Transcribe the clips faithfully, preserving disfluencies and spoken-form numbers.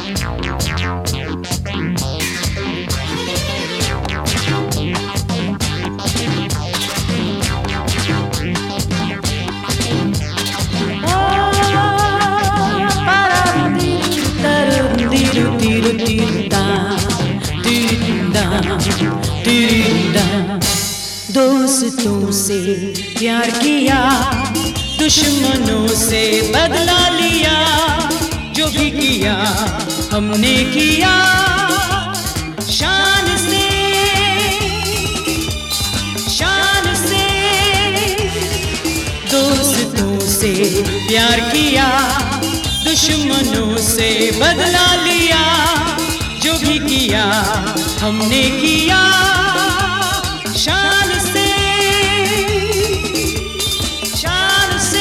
दोस्तों से प्यार किया, दुश्मनों से बदला लिया, जो भी किया हमने किया शान से, शान से। दोस्तों से प्यार किया, दुश्मनों से बदला लिया, जो भी किया हमने किया शान से, शान से।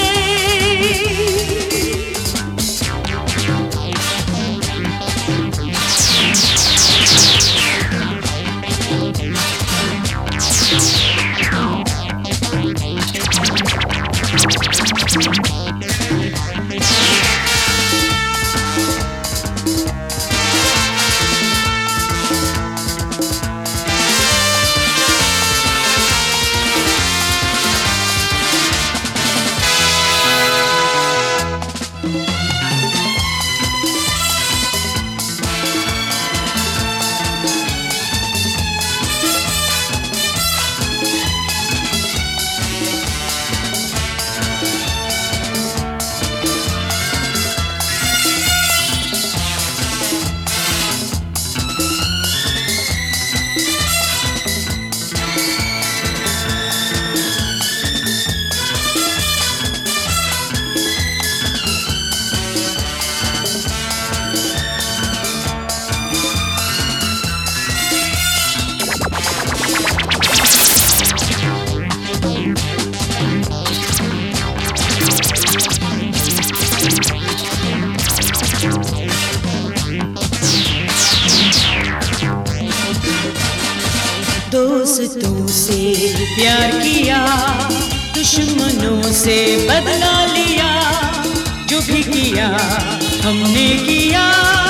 दोस्तों से प्यार किया, दुश्मनों से बदला लिया, जो भी किया हमने किया।